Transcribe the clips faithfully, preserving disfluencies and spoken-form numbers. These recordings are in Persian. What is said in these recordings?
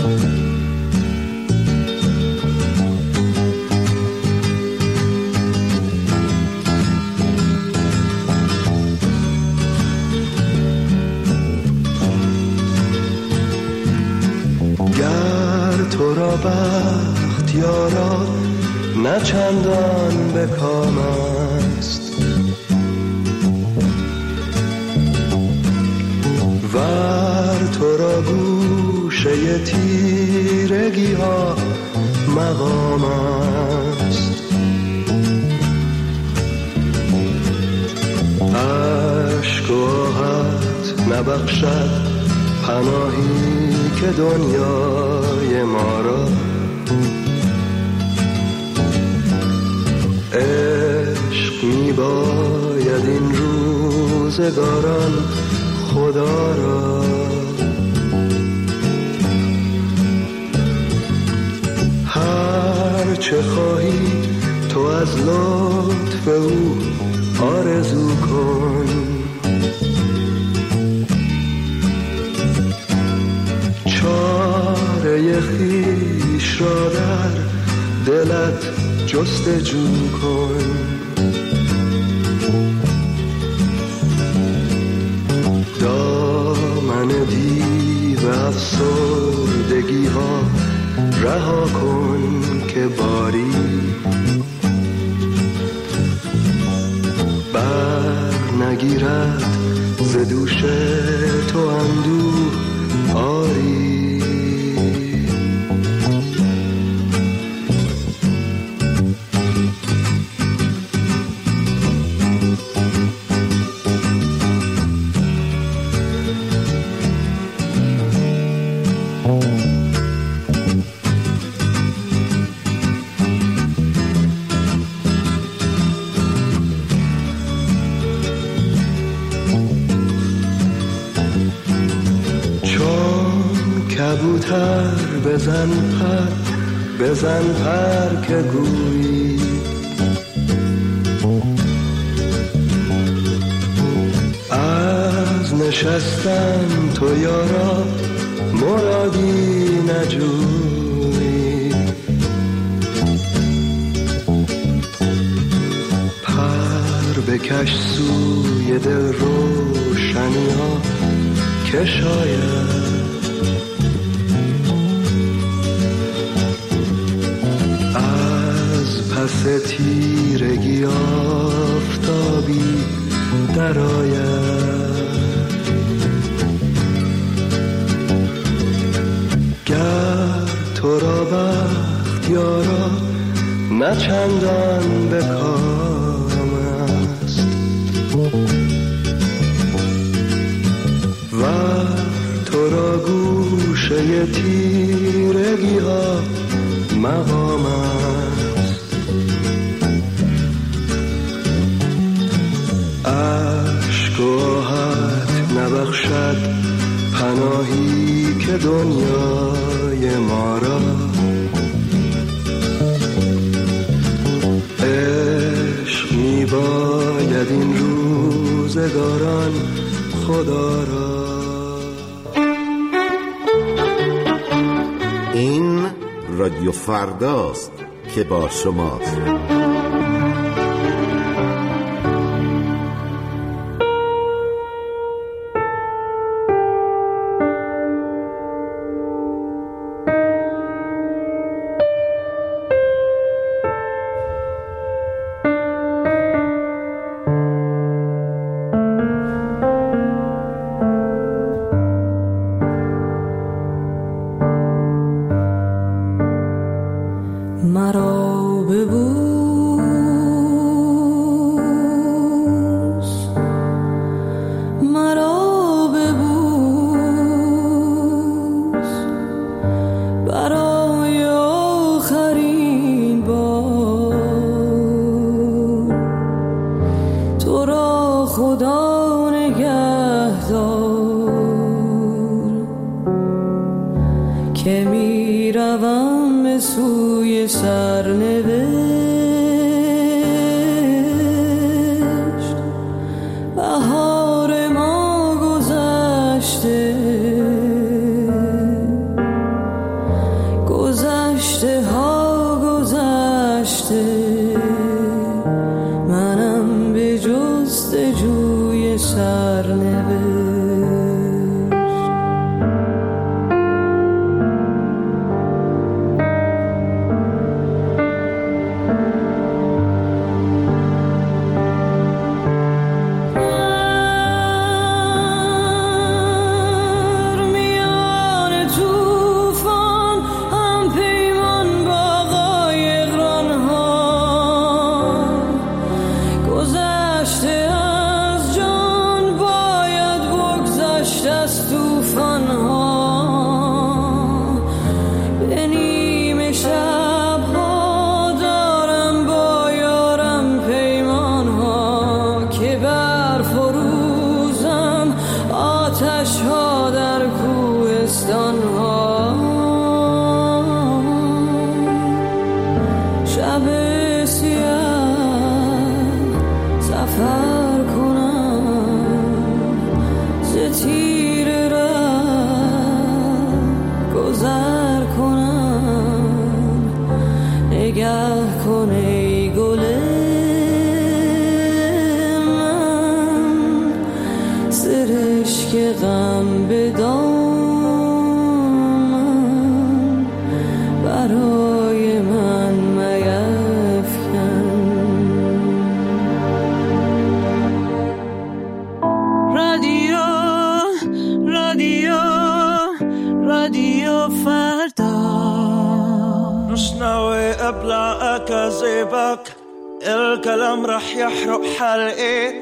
تو را بخت یارا نه چندان به کام است، ور تو را گوشه تیرگی ها مقام است. عشق و آهت نبخشد پناهی که دنیای ما را، عشق می باید این روزگاران خدا را. هر چه خواهی تو از لطف او آرزو کن، چاره خویش را در دلت جستجو کن. دامن دیو افسردگی ها رها کن که باری بر نگیرد ز دوش تو اندوه آری. کبوتر بزن پر بزن پر که گویی، از نشستن تو یارا مرادی نجویی. پر بکش سوی دل روشنی ها که شاید پس تیرگی آفتابی در آید. گر تو را بخت یارا نه چندان به کام است، ور تو را گوشه تیرگی ها مقام است. عشق و آهت نبخشد پناهی که دنیای ما را، عشق می باید این روزگاران خدا را. این رادیو فرداست که با شماست. مرا ببوس مرا ببوس برای آخرین بار، تو را خدا نگهدار که می روم به سوی سرنوشت. بهار ما گذشته سیه کن ای گل من، سرشک غم به دامن برای من میفکن. رادیو رادیو رادیو فردا، ناوي أبلع أكاذيبك، الكلام رح يحرق حلقي،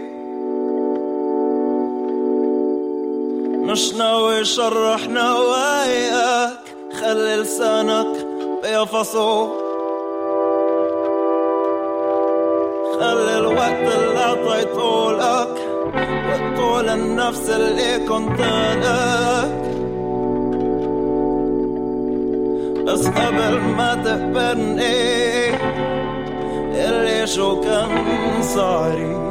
مش ناوي شرح نواياك، خلي لسانك بيفصو، خلي الوقت اللي عطيته لك وطول النفس اللي كنت لك، بس قبل ما تقبلني اللي شو كان صاري.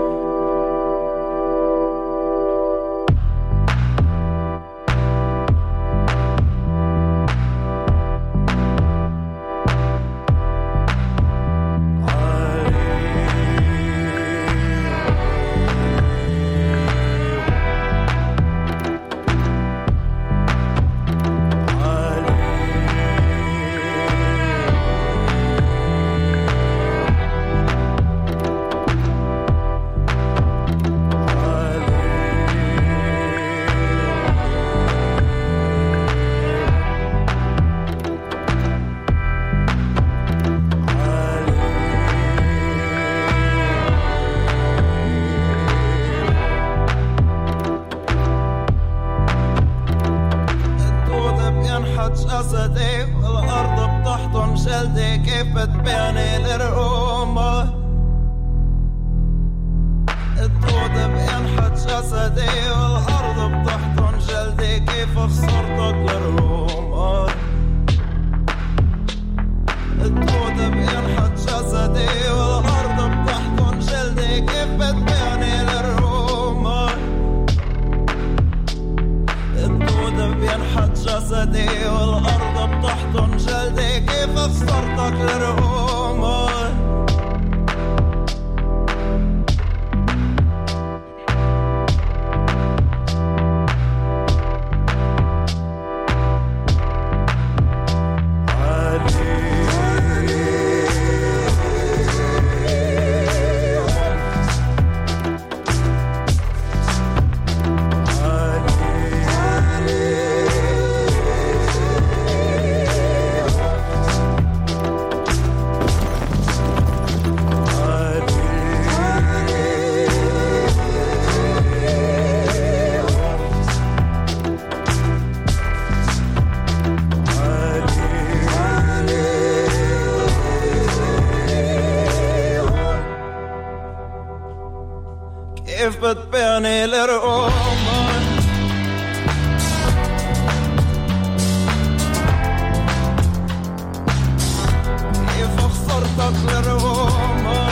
جسدي والأرض بتحضن جلدي، كيف بتبيعني للرقومة، الدود بينحت جسدي والأرض بتحضن جلدي، كيف خسرتك للرقومة، الدود بينحت جسدي والأرض بتحضن جلدي، كيف بتبيعني للرقومة، الدود بينحت جسدي والأرض بتحضن جلدي، كيف خسرتك للرقومة. كيف بتبيعني للرقومة، كيف خسرتك للرقومة،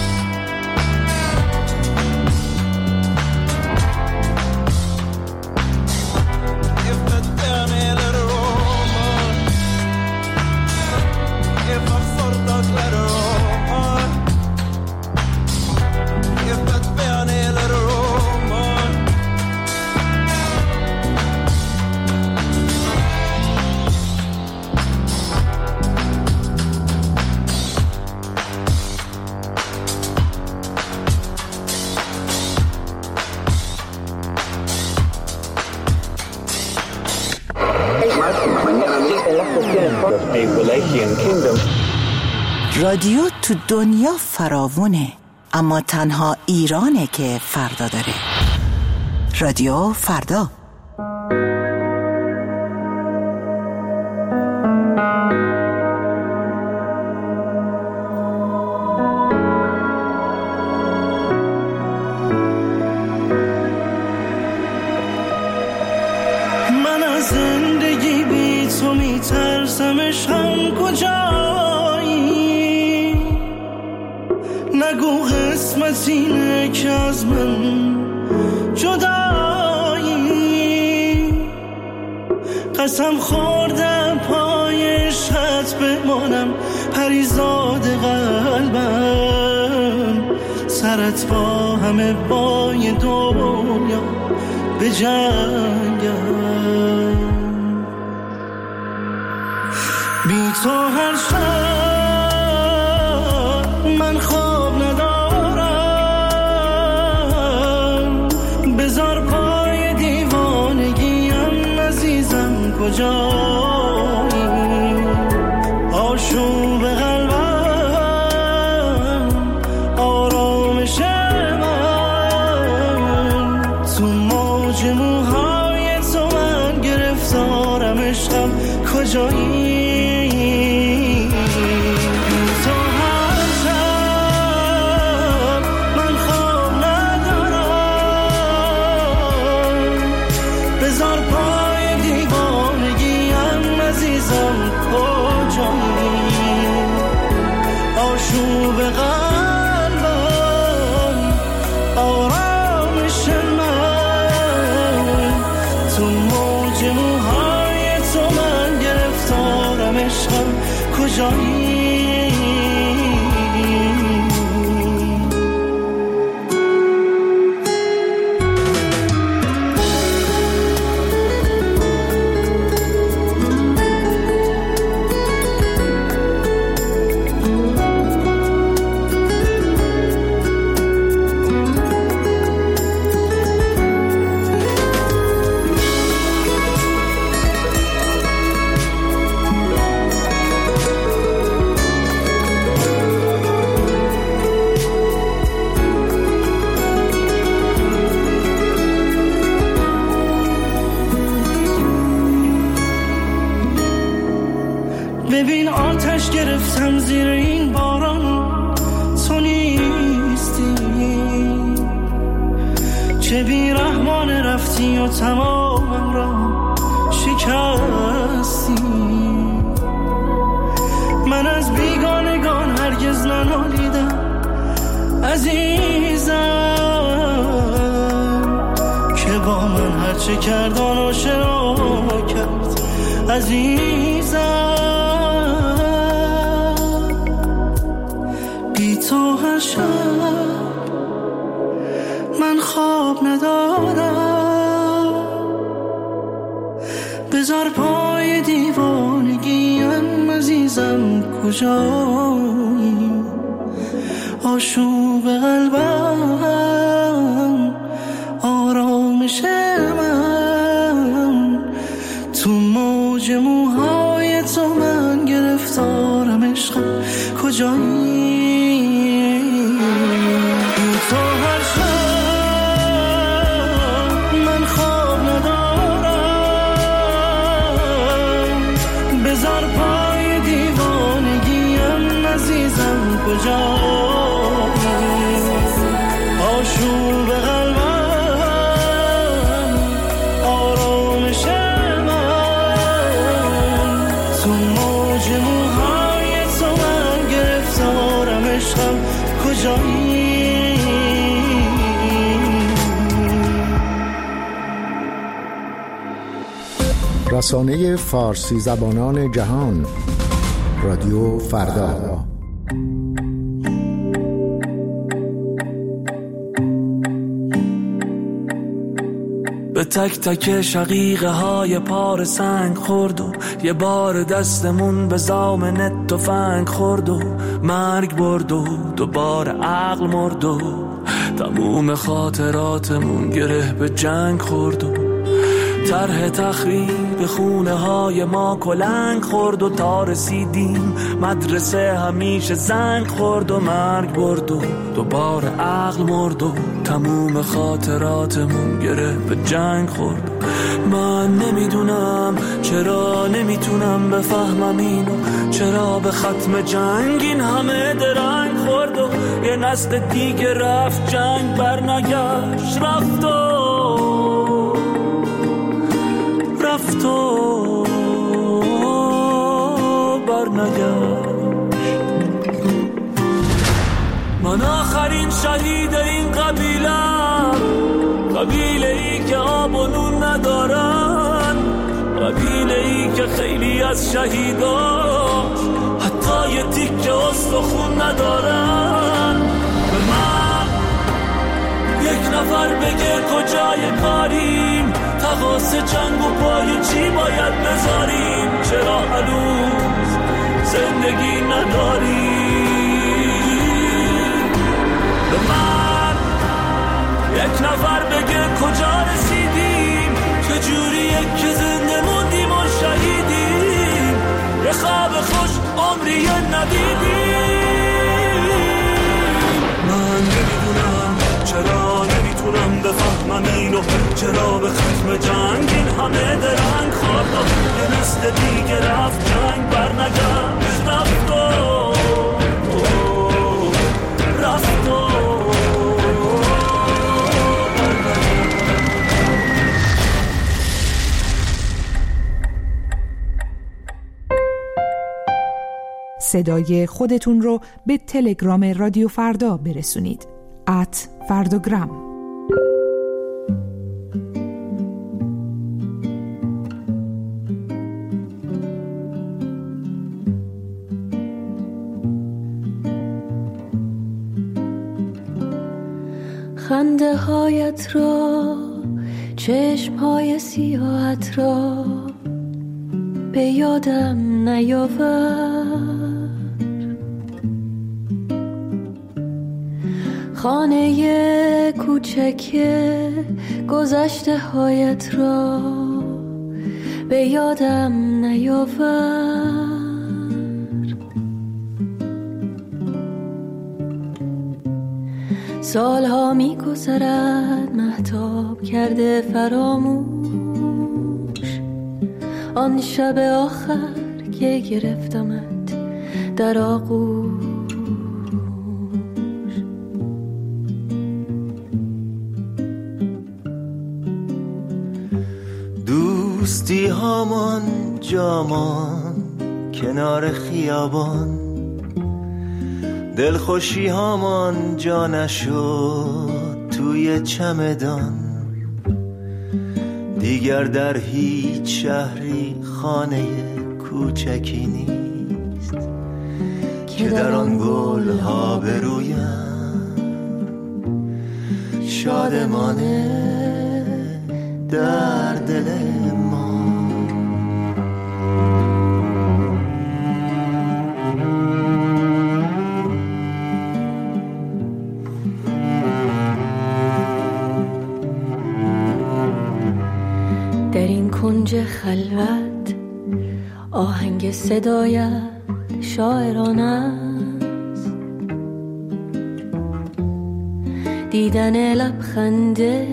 كيف بتبيعني للرقومة، كيف خسرتك للرقومة، كيف بتبيعني للروما. رادیو تو دنیا فراوونه، اما تنها ایرانه که فردا داره. رادیو فردا. من از زندگی بی تو میترسمش، هم کجایی؟ نگو قسمت اینه که از من جدایی، قسم خوردم پای عشقت بمانم، پر پریزاد قلبم، سرت با همه بای دنیا به جنگم. بی تو هر شب من خواب ندارم، بذار پای دیوانگیم عزیزم کجایی، آشوب قلبم آرامش من، تو موج موهای تو من گرفتارم عشقم کجایی. آشوب قلبم آرامش من، تو موج موهای تو من گرفتارم عشقم کجایی. ببین آتش گرفتم زیر این باران، تو نیستی چه بی رحمانه رفتی و تمامم را شکستی. من از بیگانگان هرگز ننالیدم عزیزم، که با من هرچه کرد آن آشنا کرد عزیزم. تو هر شب من خواب ندارم، بذار پای دیوانگیم عزیزم کجایی، آشوب قلبم آرامش من، تو موج موهای تو من گرفتارم عشقم کجایی. تو هر شب من خواب ندارم، بذار پای دیوانگیم عزیزم کجایی، آشوب قلبم آرامش من، تو موج موهای تو من گرفتارم عشقم کجایی. رسانه فارسی زبانان جهان رادیو فردا. به تک تک شقیقه های پار سنگ خورد و یه بار دستمون به زامن تفنگ خورد و مرگ برد و دوباره عقل مرد و تموم خاطراتمون گره به جنگ خورد و طرح تخریب خونه های ما کلنگ خورد و تا رسیدیم مدرسه همیشه زنگ خورد و مرگ برد و دوباره عقل مرد و تموم خاطراتمون گره به جنگ خورد. من نمیدونم چرا نمیتونم بفهمم اینو، چرا به ختم جنگ این همه درنگ خورد و یه نسل دیگه رفت جنگ برنگشت، رفت و رفت و برنگشت. من آخرین شهید این قبیلم، قبیله ای که آب و نون ندارن، قبیله ای که خیلی از شهیداش حتی یه تیکه استخون ندارن. به من یک نفر بگه کجای کاریم، تقاس جنگ و پای چی باید بذاریم، چرا هنوز زندگی نداریم. به من یک نفر بگه کجا رسیدیم، چجوریه که زنده موندیم و شهیدیم، یه خواب خوش عمری ندیدیم. من نمیدونم چرا نمیتونم بفهمم اینو، چرا به ختم جنگ این همه درنگ خواب، یه نسل دیگه رفت جنگ بر نگشت، رفت و رفت و صدای خودتون رو به تلگرام رادیو فردا برسونید. ات فرداگرام. خنده هایت را، چشم های سیاهت را به یادم نیاور. خانه کوچک گذشته هایت را به یادم نیاور. سالها می گذرد مهتاب کرده فراموش، آن شب آخر که گرفتمت در آغوش. دوستی هامان جامان کنار خیابان، دلخوشی هامان جا نشد توی چمدان. دیگر در هیچ شهری خانه کوچکی نیست که در آن گل ها برویم شادمانه در دل ما. در این کنج خلوت آهنگ صدایت شاعرانه است، دیدن لبخنده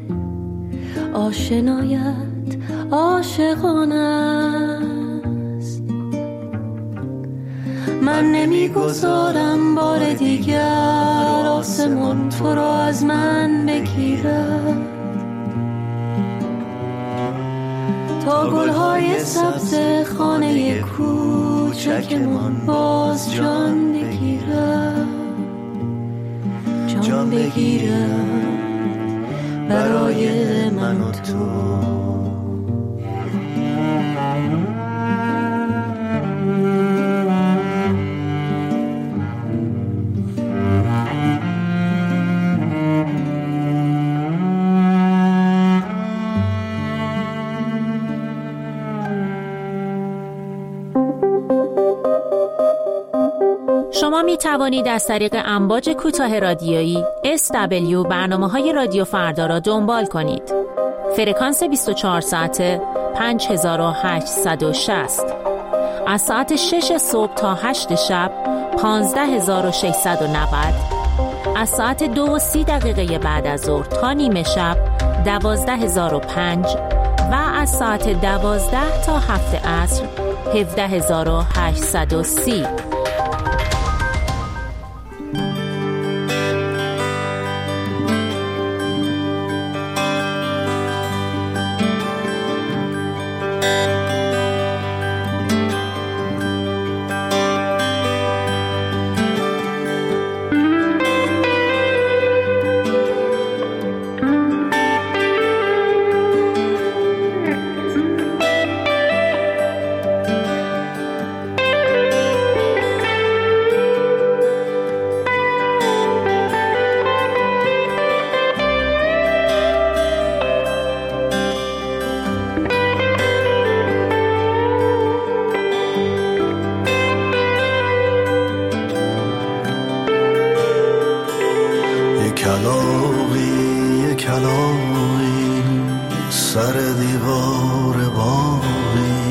آشنایت عاشقانه است. من نمیگذارم بار دیگر آسمان تو را از من بگیرد، تا گلهای سبز خانه کوچکمان باز جان بگیرد، جان بگیرد برای من و تو. شما می توانید از طریق امواج کوتاه رادیویی اس دبلیو برنامه‌های رادیو فردا را دنبال کنید. فرکانس بیست و چهار ساعته پنج هزار و هشتصد و شصت، از ساعت شش صبح تا هشت شب پانزده هزار و ششصد و نود، از ساعت دو و سی دقیقه بعد از ظهر تا نیمه شب دوازده هزار و پنج و از ساعت دوازده تا هفت عصر هفده هزار و هشتصد و سی. دیوار باقی.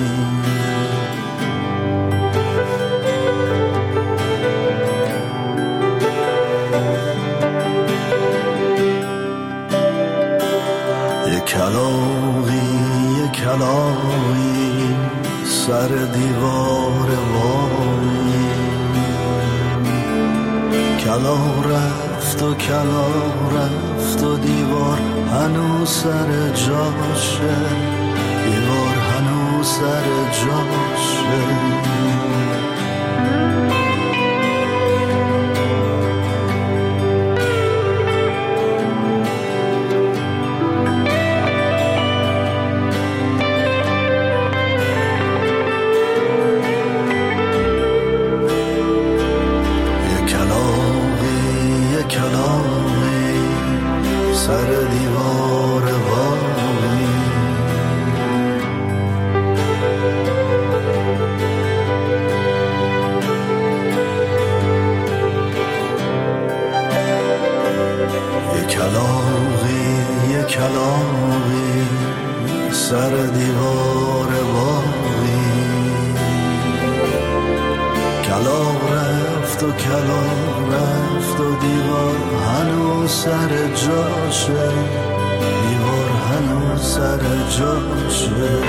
یک کلاغی یک کلاغی سر دیوار باقی. کلاغ رفت و کلاغ رفت و دیوار هنوز سر جاشه. دیوار هنوز سر جاشه. کلاغی سر دیوار باقی. کلاغ رفت و کلاغ رفت و دیوار هنوز سر جاشه. دیوار هنوز سر جاشه.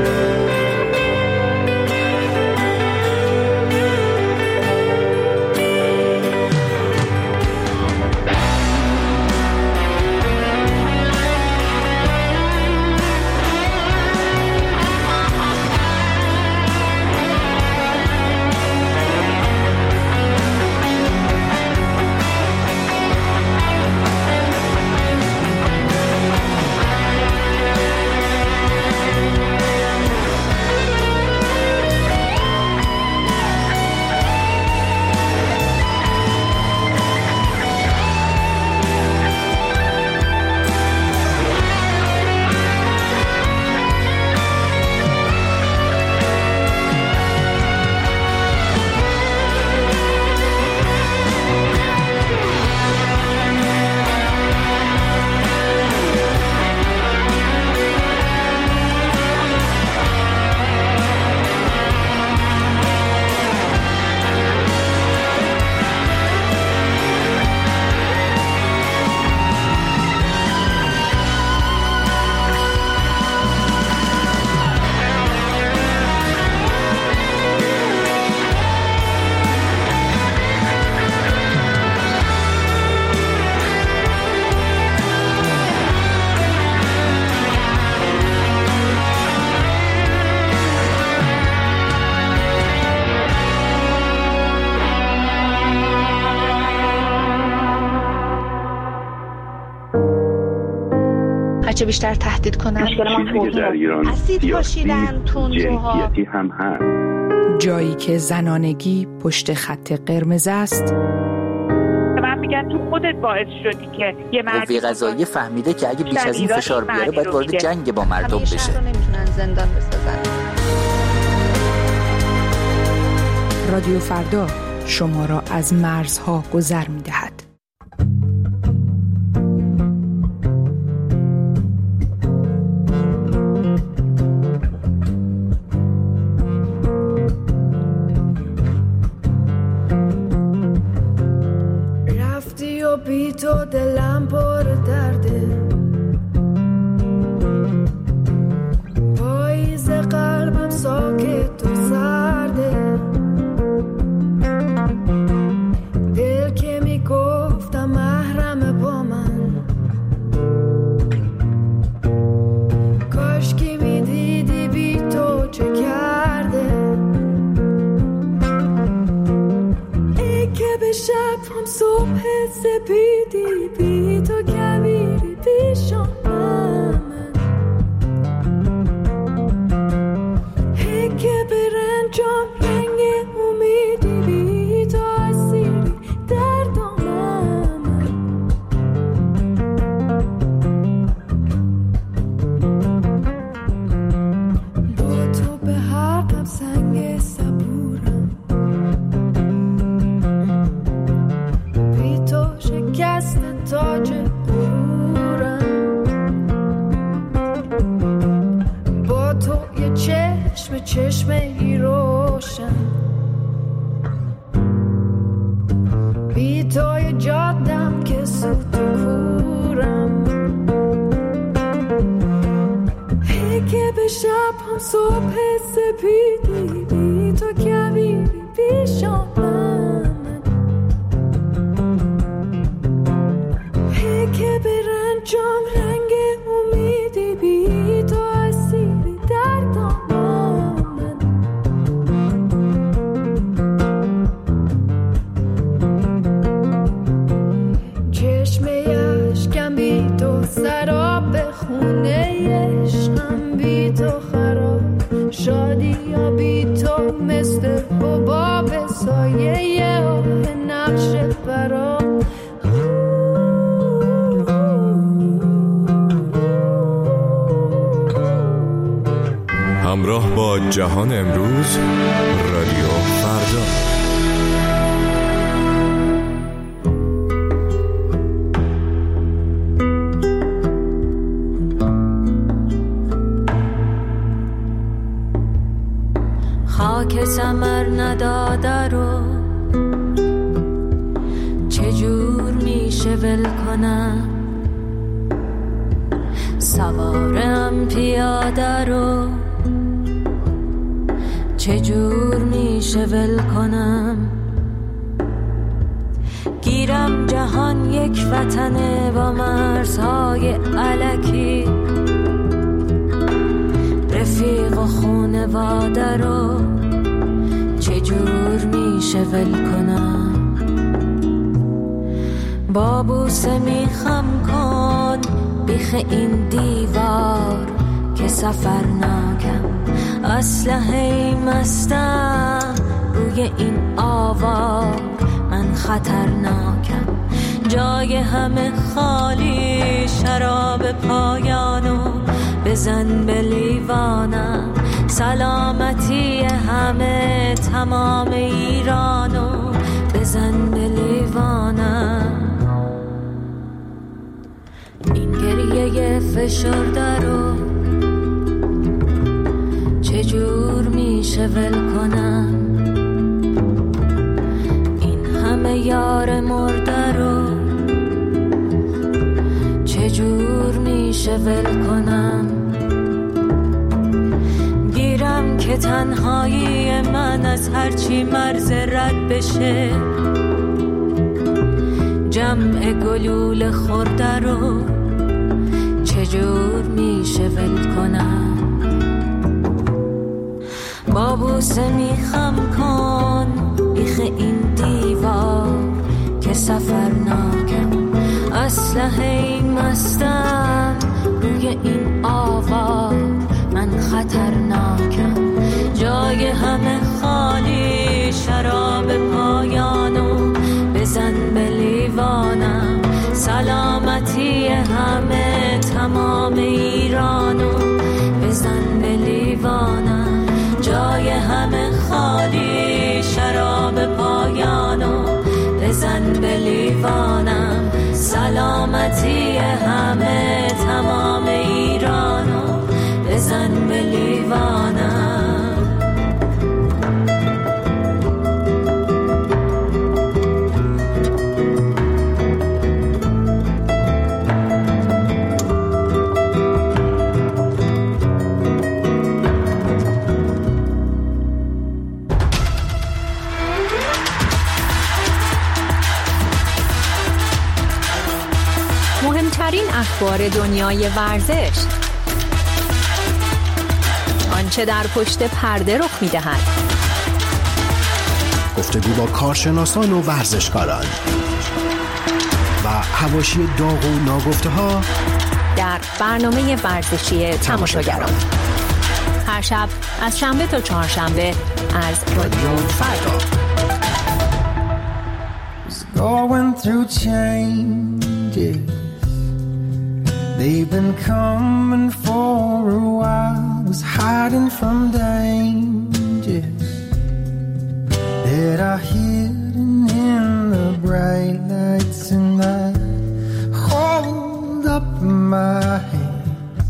هرچه بیشتر تهدید کنن چیزی که در ایران سیاسی جنسیتی هم هست. جایی که زنانگی پشت خط قرمز است. من میگم تو خودت باعث شدی که یه مردی قوه قضاییه فهمیده که اگه بیش از این فشار بیاره باید وارد جنگ با مردم بشه. همیشه نمیتونن زندان بسازن. رادیو فردا شما را از مرزها گذر میدهد. بی تو دلم پر درده. پاییز قلبم ساکت و سرده. دل که میگفتم محرم با من. کاش که میدیدی بی تو چه کرده. ای که به شب هم صبح سپیدی بی تو کبیری پیشم من. هی که به رنجام رنگ امیدی بی تو اسیری در دامم. با تو به حقم سنگ صبورم. بی تو شکست تا شب هم صبح سپیدی بی تو کویری پیشم که به رنجام رنگ امیدی بی تو اسیری در دامن چشم اشکم بی تو سراب خونه عشقم بی تو خراب شادی یا بی تو مثل حباب سایه آه نقش برام همراه با جهان امروز رادیو فردا. خاک ثمر نداده رو چجور میشه ول کنم سوارم پیاده رو چجور میشه ول کنم گیرم جهان یک وطنه با مرزهای الکی رفیق و خونواده رو چجور میشه ول کنم با بوسه میخم کن بیخ این دیوار که سفر ناکم اسلحه مستم روی این آوار من خطرناکم جای همه خالی شراب پایانو بزن به لیوانم سلامتی همه تمام ایرانو بزن به لیوانم این گریه فشرده رو چجور میشه ول کنم این همه یار مرده رو چجور میشه ول کنم گیرم که تنهایی من از هرچی مرز رد بشه جمع گلول خورده رو چجور میشه ول کنم با بوسه میخم کن بیخ این دیوار که سفر ناکم اسلحه مستم روی این آوار من خطرناکم جای همه خالی شراب پایانو بزن به لیوانم سلامتی همه تمام ایرانو بزن به لیوانم جای همه خالی شراب پایانو بزن به لیوانم سلامتی همه تمام ایرانو بزن به لیوانم مهمترین اخبار دنیای ورزش، آنچه در پشت پرده رخ می‌دهد، گفتگو با کارشناسان و ورزشکاران و حواشی داغ و ناگفته‌ها در برنامه ورزشی تماشاگران هر شب از شنبه تا چهارشنبه از رادیو فردا. Going through changes, they've been coming for a while. Was hiding from dangers that are hidden in the bright lights, and I hold up my hands.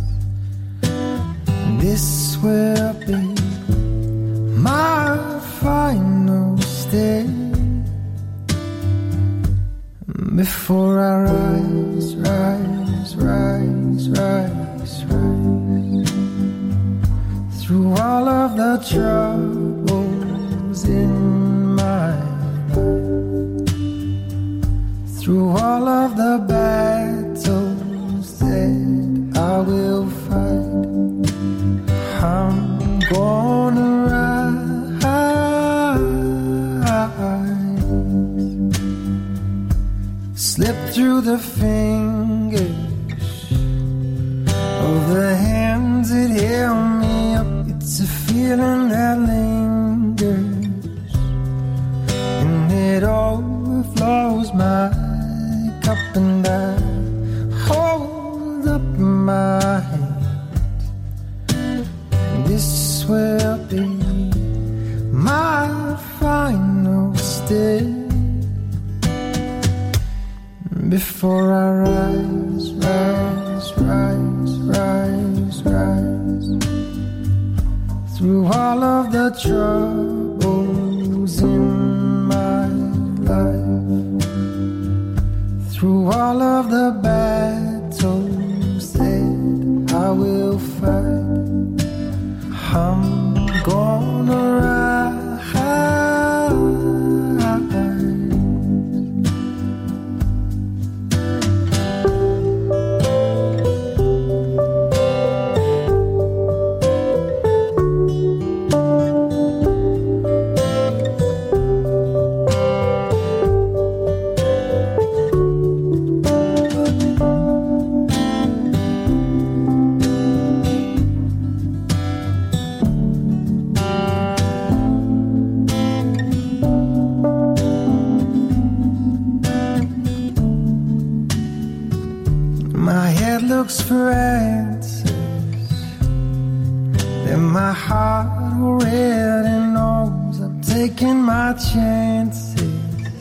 This will be my final step before I rise, rise, rise, rise, rise. through all of the troubles in my life, through all of the battles that I will fight, I'm gonna rise, slip through the fingers of the hands that held me up. It's a feeling that lingers and it overflows my cup, and I hold up my hand. This will be my final step before I rise, rise, rise, rise, rise, through all of the troubles in my life, through all of the battles that I will fight, I'm gonna rise. Looks for answers, then my heart already knows I'm taking my chances,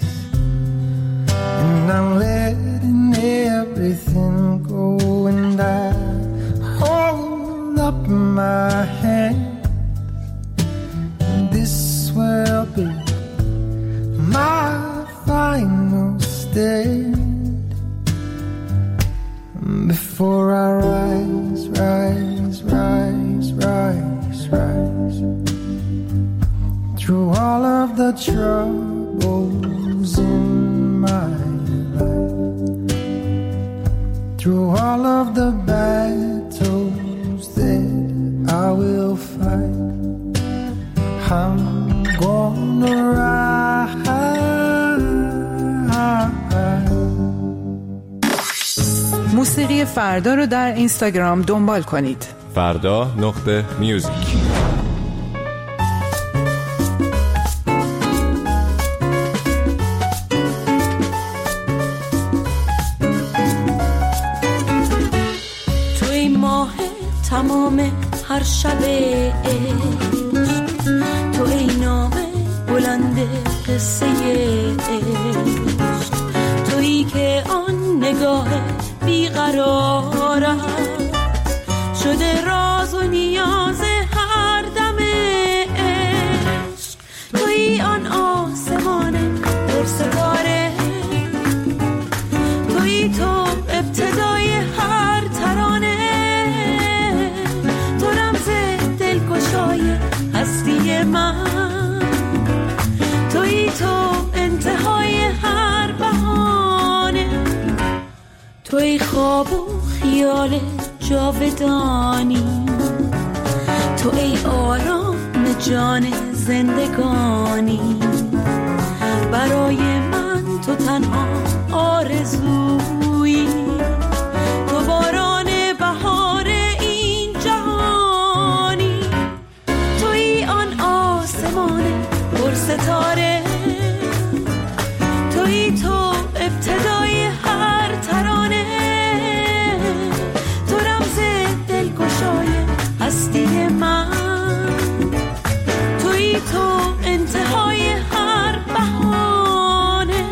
and I'm letting everything go, and I hold up my hand, and this will be my final stand before I rise, rise, rise, rise, rise, through all of the troubles in my life, through all of the battles that I will fight, I'm gonna rise. موسیقی فردا رو در اینستاگرام دنبال کنید. فردا نقطه میوزیک. توی ماه تمام هر شب عشق، توی نام بلند قصه عشق، تویی که آن نگاه بیقرارم شده راز و نیاز هر دم عشق، توی آن آسمان پر ستاره، توی تو ابتدای هر ترانه، تو رمز دلگشای هستی من، توی تو انتهای هر بهانه، توی خواب و خیال جاودانی، تو ای آرام جان زندگانی، برای من تو تنها آرزویی، تو باران بهار این جهانی، توی آن آسمان پر ستاره، توی تو ابتدای هر ترانه، تو رمز دلگشای هستی من، توی تو انتهای هر بهانه.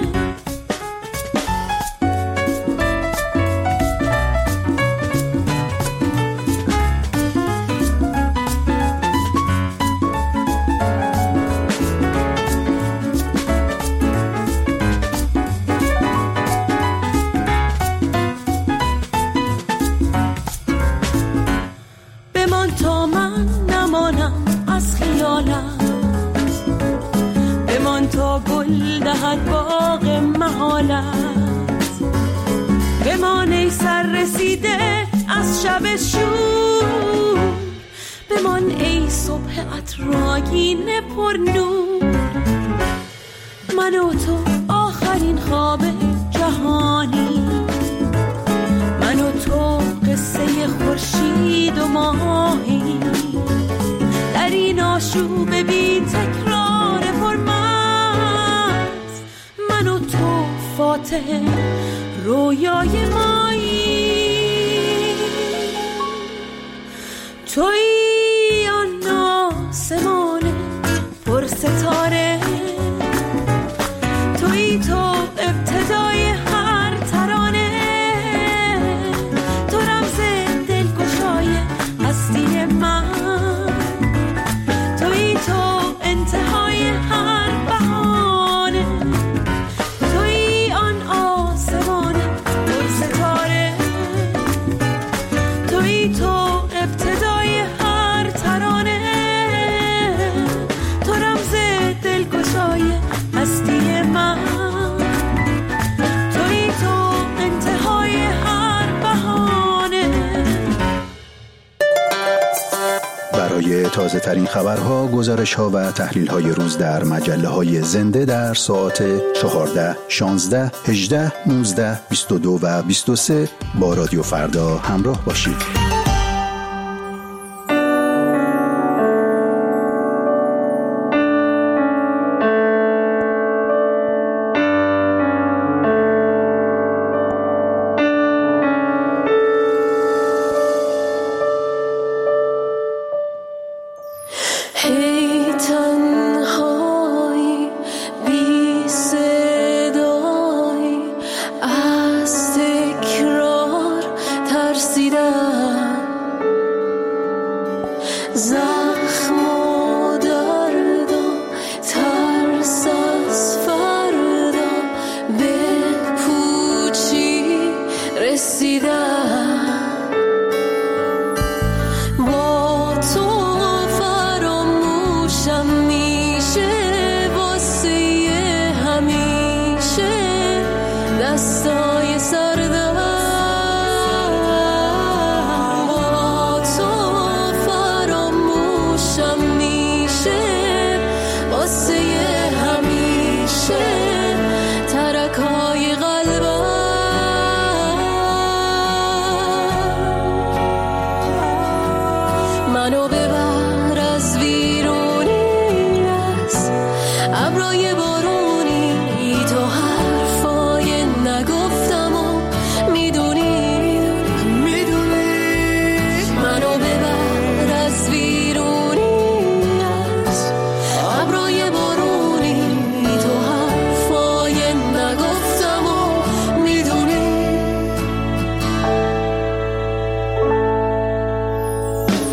گل دهد باغ محالت. بمان ای سر رسیده از شب شور، بمان ای صبح عطرآگین پر نور. من و تو آخرین خواب جهانی، من و تو قصه خورشید و ماهی، در این آشوب بی تکرار پرمست. من و تو فاتح رویای مایی، تویی آن آسمان پر ستاره، تویی تو ابتدای هر ترانه، تو رمز دلگشای هستی من، تویی تو انتهای هر بهانه، تویی آن آسمان پر ستاره، تویی تو ابتدای هر ترانه، تو رمز دلگشای هستی من، تویی تو انتهای هر بهانه. برای تازه ترین خبرها، گزارش ها و تحلیل های روز در مجله های زنده در ساعت چهارده، شانزده، هجده، نوزده، بیست و دو و بیست و سه با رادیو فردا همراه باشید.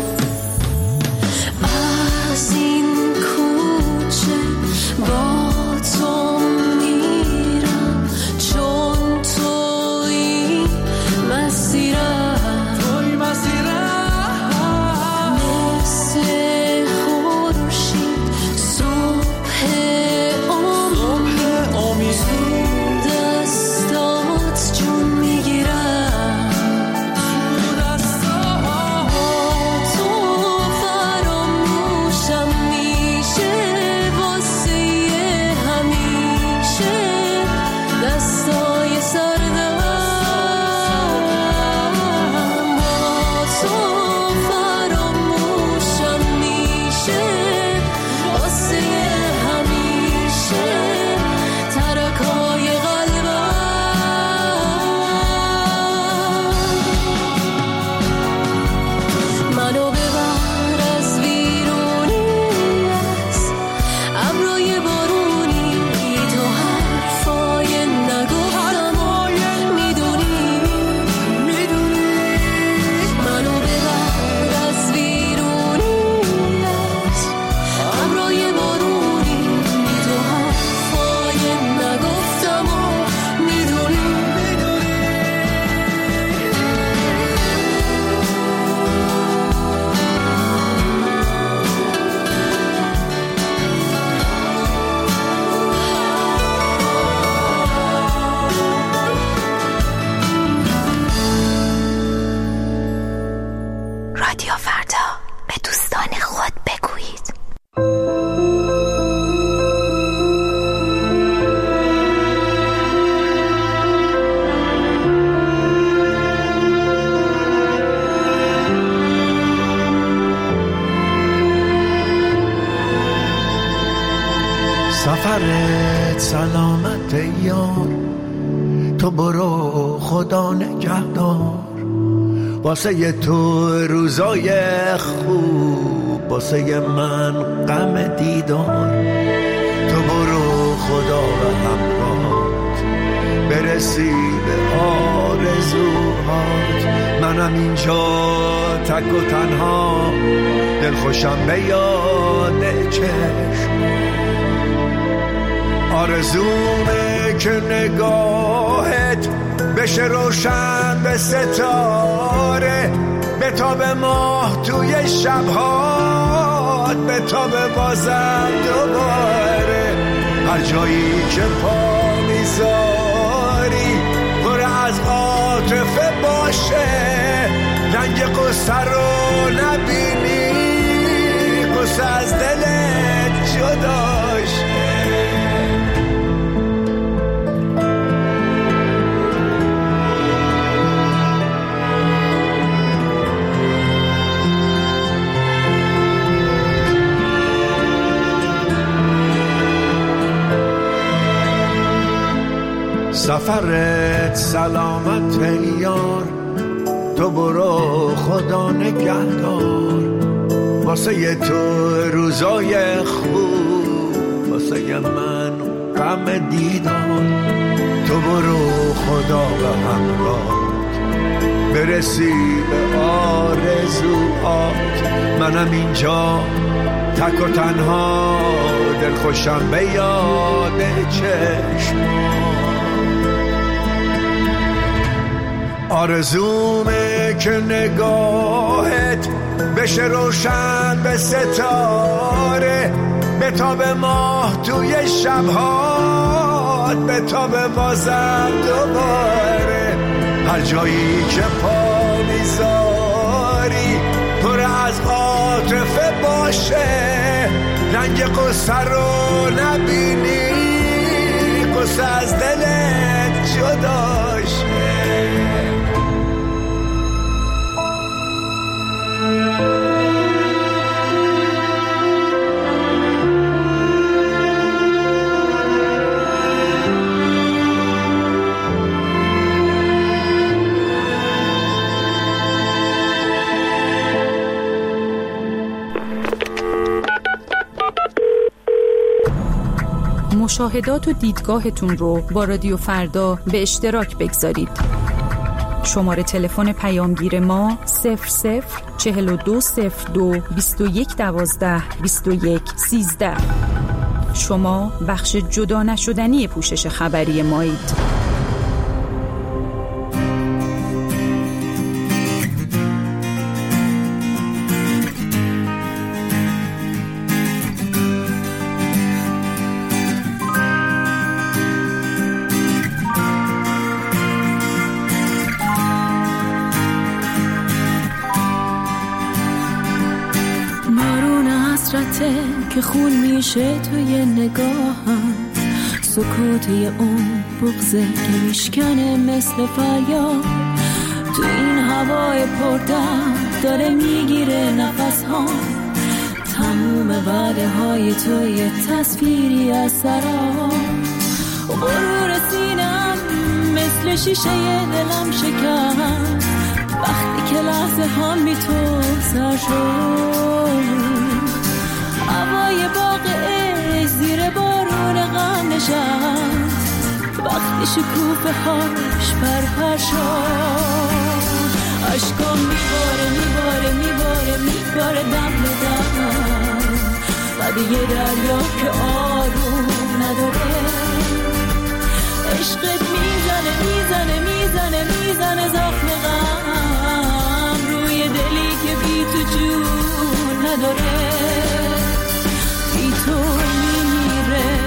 از این کوچه با سفرت سلامت یار، تو برو خدا نگهدار. واسه تو روزای خوب، واسه من غم دیدار. تو برو خدا و همراهات، برسی به آرزوهات. منم اینجا تک و تنها، دلخوشم به یاد چشم. آرزومه که نگاهت بشه روشن به ستاره، به تاب ماه توی شبهات، به تاب بازم دوباره. هر جایی که پا میذاری پر از عاطفه باشه، رنگ قصه رو نبینی، قصه از دلت جداشه. سفرت سلامت یار، تو برو خدا نگهدار. واسه تو روزای خوب، واسه من غم دیدار. تو برو خدا و همراهات، برسی به آرزوهات. منم اینجا تک و تنها، دلخوشم به یاد چشمات. آرزومه که نگاهت بشه روشن به ستاره، به تاب ماه توی شبهات، به تاب بازم دوباره. هر جایی که پا میذاری پر از عاطفه باشه، رنگ قصه رو نبینی، قصه از دلت جداشه. مشاهدات و دیدگاهتون رو با رادیو فردا به اشتراک بگذارید. شماره تلفن پیامگیر ما صفر صفر چهل و دو صفر دو بیست و یک دوازده بیست و یک سیزده. شما بخش جدا نشدنی پوشش خبری مایید. که خون میشه توی نگاهم، سکوتی اون بغضه که میشکنه مثل فریاد. تو این هوای پردرد داره میگیره نفس ها، تموم وعده های توی تصویری از سراب. غرور سینم مثل شیشه دلم شکست وقتی که لحظه ها بی تو سر شد. هوای باغ عشق زیر بارون غم نشست وقتی شکوفه هاش پرپر شد. عشقام میباره میباره میباره میباره دم به دم، بعد یه دریا که آروم نداره. عشقت میزنه میزنه میزنه میزنه زخم غم روی دلی که بی تو جون نداره. بی تو میمیره.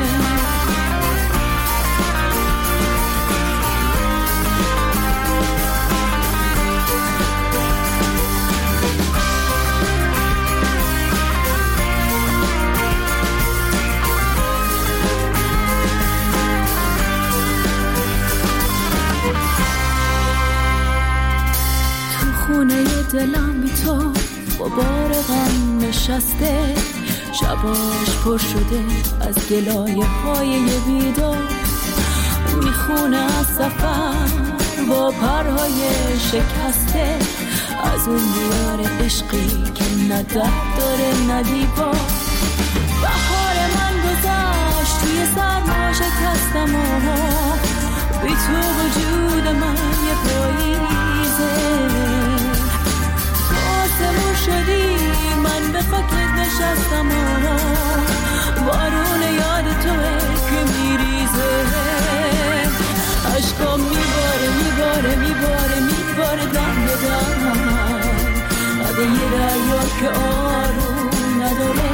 تو خونه دلم بی تو غبار غم نشسته، شباش پر شده از گلایه های یه بیدار، میخونه از سفر با پرهای شکسته، از اون دیار عشقی که نه در داره نه دیوار. بهار من گذشت توی سرما شکستم و بی تو وجود من یه پاییزه. آسمون شدی من به خاکت نشستم و بارون یاد توه که میریزه. عشقم میباره میباره میباره میباره دم به دم، قده یه دریا که آروم نداره.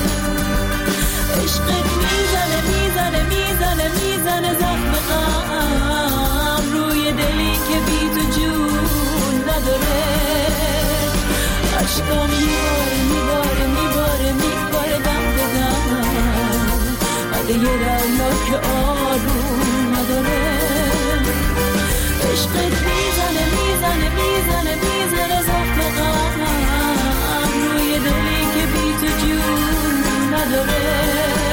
عشقت میزنه میزنه میزنه میزنه زخم غم روی دلی که بی تو جون نداره. عشقم میباره میباره میباره میباره دم به دم، قده یه دریا که آروم نداره. عشقت میزنه میزنه میزنه میزنه زخم غم روی دلی که بی تو جون نداره.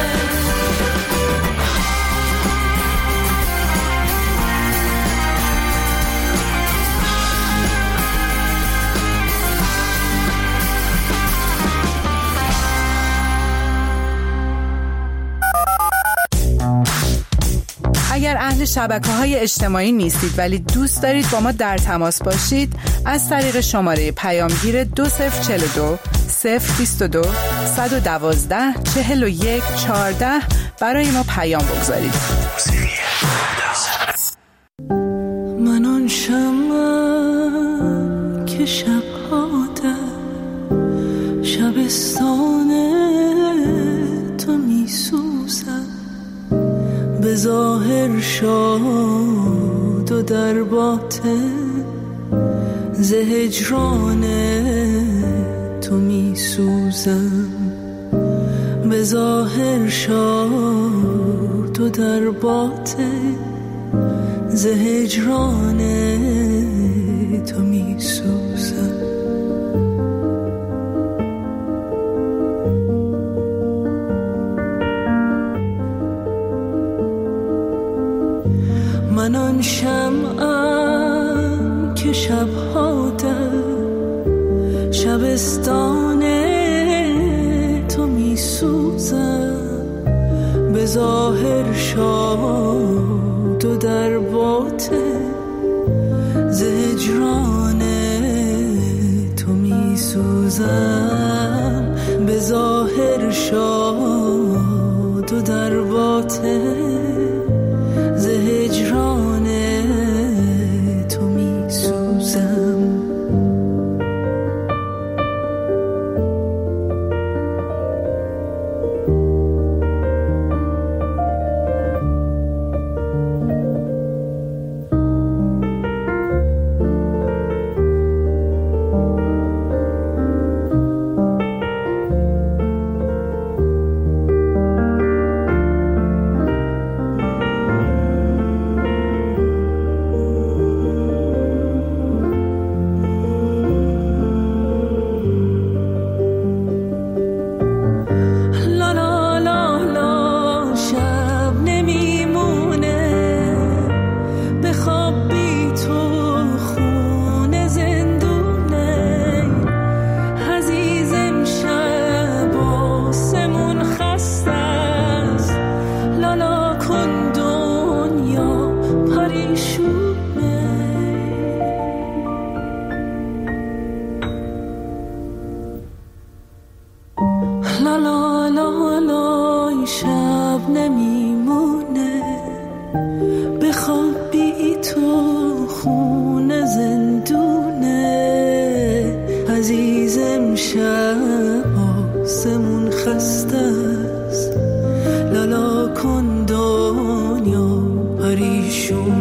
اگر اهل شبکه‌های اجتماعی نیستید ولی دوست دارید با ما در تماس باشید، از طریق شماره پیامگیر دو صفر چهل و دو صفر بیست و دو صد و دوازده چهل و یک چهارده برای ما پیام بگذارید. من آن شمعم که شب‌ها در شبستان تو میسوزم، به ظاهر شاد و در باطن ز هجران تو میسوزم. به ظاهر شاد و در باطن ز هجران تو میسوزم. من آن شمعم که شب‌ها در شبستان تو میسوزم، به ظاهر شاد و در باطن ز هجران تو میسوزم. به ظاهر شاد و در باطن ز هجران تو میسوزم. لالا کن دنیا پریشون